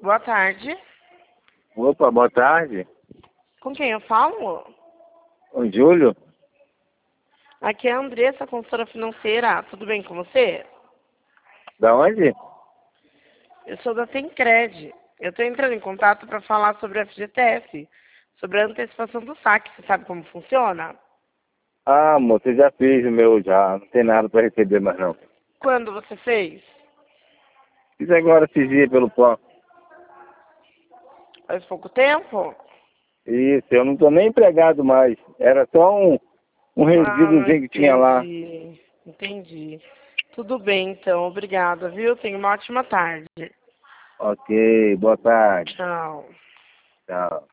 Boa tarde. Opa, boa tarde. Com quem eu falo? O Júlio? Aqui é a Andressa, consultora financeira. Tudo bem com você? Da onde? Eu sou da Tencred. Eu estou entrando em contato para falar sobre a FGTS, sobre a antecipação do saque. Você sabe como funciona? Ah, moço, eu já fiz o meu já. Não tem nada para receber mais não. Quando você fez? Fiz agora esses dias pelo plano. Faz pouco tempo? Isso, eu não tô nem empregado mais. Era só um resíduozinho que tinha lá. Entendi. Tudo bem, então. Obrigada, viu? Tenha uma ótima tarde. Ok, boa tarde. Tchau. Tchau.